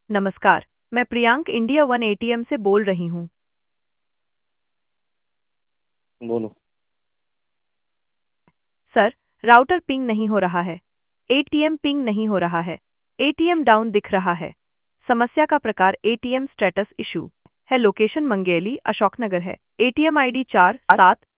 नमस्कार, मैं Priyank India one ATM से बोल रही हूँ। बोलो। सर, राउटर पिंग नहीं हो रहा है। एटीएम पिंग नहीं हो रहा है। एटीएम डाउन दिख रहा है। समस्या का प्रकार एटीएम स्टेटस इशू है। लोकेशन मंगेली, अशोकनगर है। ATM ID 47